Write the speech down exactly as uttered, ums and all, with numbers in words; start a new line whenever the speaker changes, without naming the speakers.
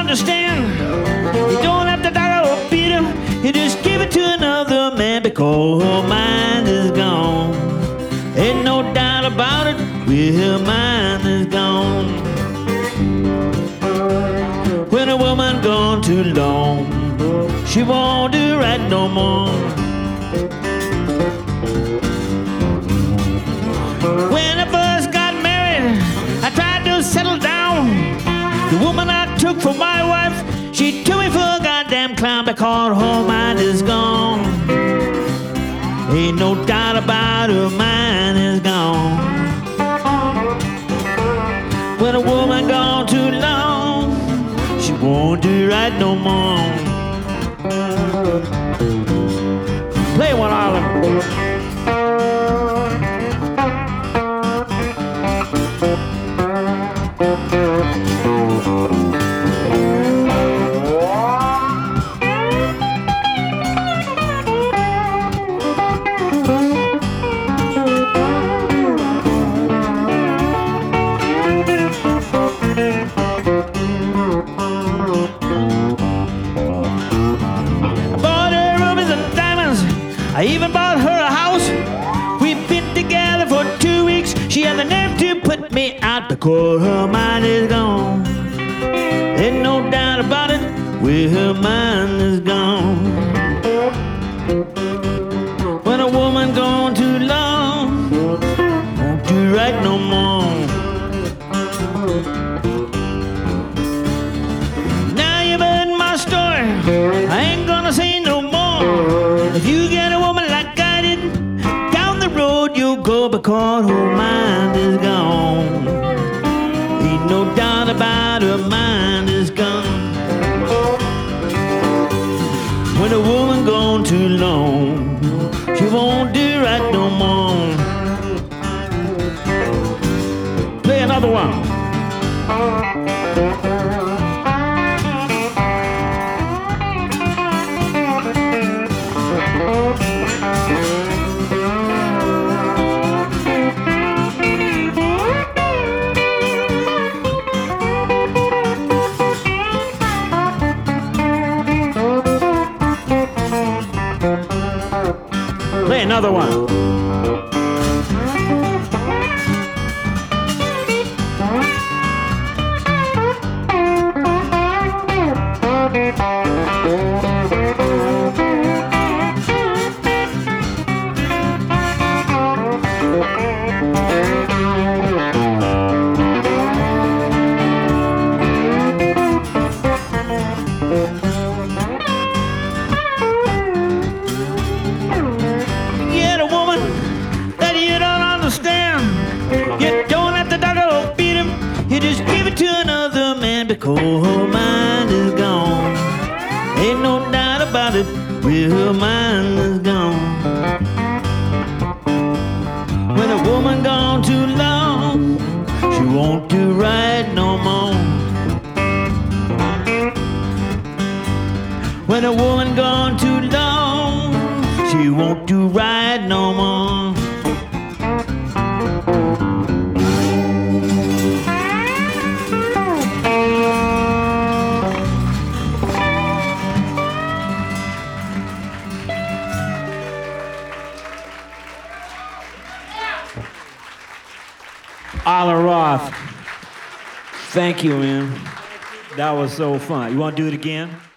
understand. You don't have to dog or beat him. You just give it to another man because her mind is gone. Ain't no doubt about it, well, her mind is gone. When a woman gone too long, she won't do right no more. When I first got married, I tried to settle down. The woman I took for my wife, she took me for a goddamn clown because her mind is gone. Ain't no doubt about her mind is gone. When a woman gone too long, she won't do right no more. Play one, Arlen. I even bought her a house. We've been together for two weeks. She had the nerve to put me out because her mind is gone. Ain't no doubt about it, well, her mind is gone. When a woman gone too long, won't do right no more. Now you've heard my story, I ain't gonna say no more. If you get a woman like I did, down the road you'll go because her mind is gone. Ain't no doubt about her mind is gone. When a woman gone too long, she won't do right no more. Play another one. Play another one. Just give it to another man because her mind is gone. Ain't no doubt about it, well, her mind is gone. When a woman gone too long, she won't do right no more. When a woman gone too long, she won't do right no more. Arlen Roth, thank you, man. That was so fun. You want to do it again?